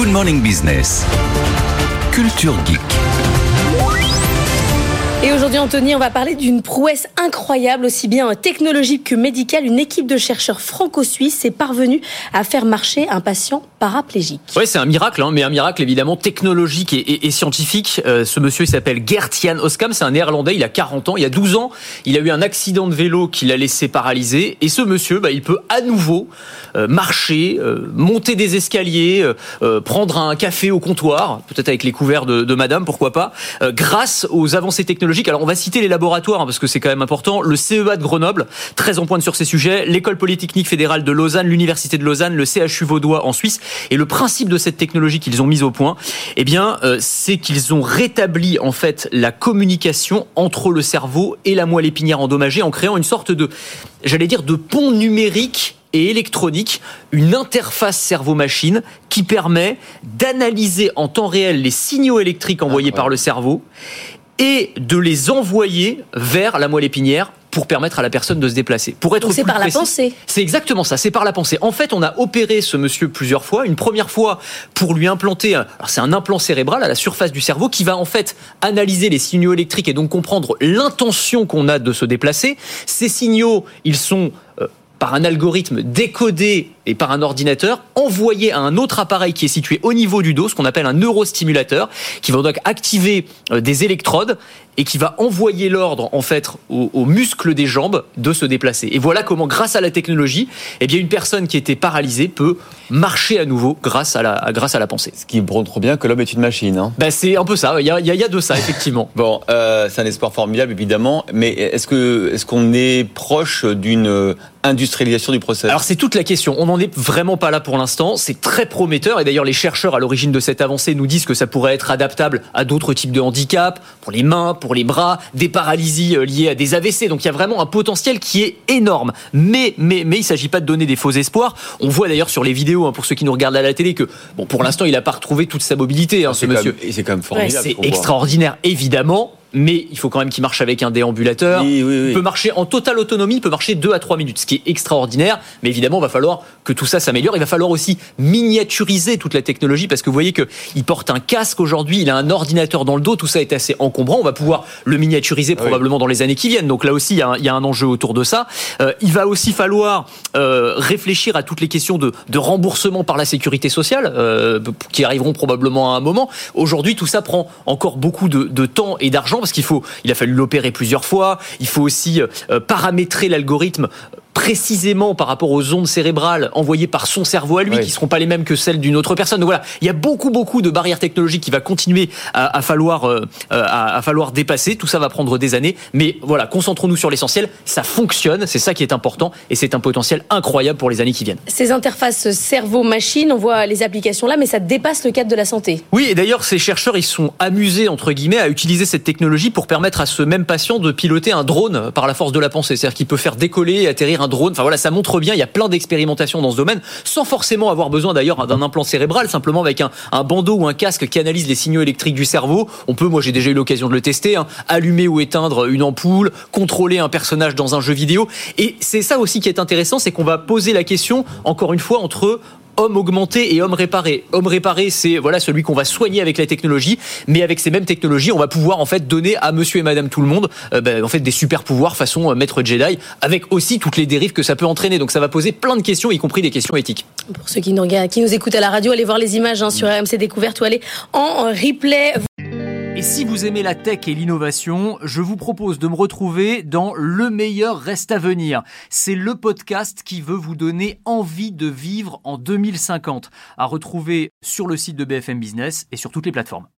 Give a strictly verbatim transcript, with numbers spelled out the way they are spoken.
Good Morning Business. Culture Geek. Et aujourd'hui, Anthony, on va parler d'une prouesse incroyable, aussi bien technologique que médicale. Une équipe de chercheurs franco-suisses est parvenue à faire marcher un patient paraplégique. Oui, c'est un miracle, hein, mais un miracle évidemment technologique et, et, et scientifique. Euh, ce monsieur, il s'appelle Gert-Jan Oskam, c'est un Néerlandais, il a quarante ans. Il y a douze ans, il a eu un accident de vélo qui l'a laissé paralysé. Et ce monsieur, bah, il peut à nouveau euh, marcher, euh, monter des escaliers, euh, euh, prendre un café au comptoir, peut-être avec les couverts de, de madame, pourquoi pas, euh, grâce aux avancées technologiques. Alors on va citer les laboratoires hein, parce que c'est quand même important. Le C E A de Grenoble, très en pointe sur ces sujets, l'École Polytechnique Fédérale de Lausanne, l'Université de Lausanne, le C H U vaudois en Suisse. Et le principe de cette technologie qu'ils ont mise au point, eh bien, euh, c'est qu'ils ont rétabli en fait la communication entre le cerveau et la moelle épinière endommagée en créant une sorte de, j'allais dire, de pont numérique et électronique, une interface cerveau-machine qui permet d'analyser en temps réel les signaux électriques envoyés par le cerveau et de les envoyer vers la moelle épinière pour permettre à la personne de se déplacer. Pour être Donc c'est plus par précis, la pensée. C'est exactement ça, c'est par la pensée. En fait, on a opéré ce monsieur plusieurs fois. Une première fois pour lui implanter, alors c'est un implant cérébral à la surface du cerveau qui va en fait analyser les signaux électriques et donc comprendre l'intention qu'on a de se déplacer. Ces signaux, ils sont euh, par un algorithme décodé et par un ordinateur, envoyé à un autre appareil qui est situé au niveau du dos, ce qu'on appelle un neurostimulateur, qui va donc activer des électrodes et qui va envoyer l'ordre en fait aux, aux muscles des jambes de se déplacer. Et voilà comment, grâce à la technologie, eh bien une personne qui était paralysée peut marcher à nouveau grâce à la, grâce à la pensée. Ce qui montre bien que l'homme est une machine. Hein. Ben c'est un peu ça. Il y a, il y a de ça effectivement. Bon, euh, c'est un espoir formidable évidemment, mais est-ce que est-ce qu'on est proche d'une industrialisation du process ? Alors c'est toute la question. On n'en est vraiment pas là pour l'instant. C'est très prometteur et d'ailleurs les chercheurs à l'origine de cette avancée nous disent que ça pourrait être adaptable à d'autres types de handicaps, pour les mains, pour les bras, des paralysies liées à des A V C. Donc il y a vraiment un potentiel qui est énorme. Mais mais mais il s'agit pas de donner des faux espoirs. On voit d'ailleurs sur les vidéos hein, pour ceux qui nous regardent à la télé que bon pour l'instant il a pas retrouvé toute sa mobilité hein, ce c'est monsieur. Quand même, et c'est quand même formidable. Ouais, c'est extraordinaire évidemment. Mais il faut quand même qu'il marche avec un déambulateur. Oui, oui, oui. Il peut marcher en totale autonomie, il peut marcher deux à trois minutes, ce qui est extraordinaire. Mais évidemment, il va falloir que tout ça s'améliore. Il va falloir aussi miniaturiser toute la technologie parce que vous voyez qu'il porte un casque aujourd'hui, il a un ordinateur dans le dos, tout ça est assez encombrant. On va pouvoir le miniaturiser probablement oui. dans les années qui viennent. Donc là aussi, il y a un, il y a un enjeu autour de ça. Euh, il va aussi falloir euh, réfléchir à toutes les questions de, de remboursement par la sécurité sociale euh, qui arriveront probablement à un moment. Aujourd'hui, tout ça prend encore beaucoup de, de temps et d'argent. Parce qu'il faut, il a fallu l'opérer plusieurs fois. Il faut aussi euh, paramétrer l'algorithme précisément par rapport aux ondes cérébrales envoyées par son cerveau à lui, oui. qui ne seront pas les mêmes que celles d'une autre personne. Donc voilà, il y a beaucoup, beaucoup de barrières technologiques qui va continuer à, à falloir, euh, à, à falloir dépasser. Tout ça va prendre des années. Mais voilà, concentrons-nous sur l'essentiel. Ça fonctionne, c'est ça qui est important et c'est un potentiel incroyable pour les années qui viennent. Ces interfaces cerveau-machine, on voit les applications là, mais ça dépasse le cadre de la santé. Oui, et d'ailleurs, ces chercheurs, ils sont amusés, entre guillemets, à utiliser cette technologie pour permettre à ce même patient de piloter un drone par la force de la pensée. C'est-à-dire qu'il peut faire décoller et atterrir un drone. Enfin voilà, ça montre bien, il y a plein d'expérimentations dans ce domaine, sans forcément avoir besoin d'ailleurs d'un implant cérébral, simplement avec un, un bandeau ou un casque qui analyse les signaux électriques du cerveau. On peut, moi j'ai déjà eu l'occasion de le tester, hein, allumer ou éteindre une ampoule, contrôler un personnage dans un jeu vidéo. Et c'est ça aussi qui est intéressant, c'est qu'on va poser la question, encore une fois, entre homme augmenté et homme réparé. Homme réparé, c'est voilà celui qu'on va soigner avec la technologie, mais avec ces mêmes technologies, on va pouvoir en fait donner à monsieur et madame tout le monde euh, ben, en fait des super pouvoirs façon euh, maître Jedi, avec aussi toutes les dérives que ça peut entraîner. Donc ça va poser plein de questions, y compris des questions éthiques. Pour ceux qui nous regardent, qui nous écoutent à la radio, allez voir les images hein, sur R M C Découverte ou allez en replay. Et si vous aimez la tech et l'innovation, je vous propose de me retrouver dans Le meilleur reste à venir. C'est le podcast qui veut vous donner envie de vivre en deux mille cinquante. À retrouver sur le site de B F M Business et sur toutes les plateformes.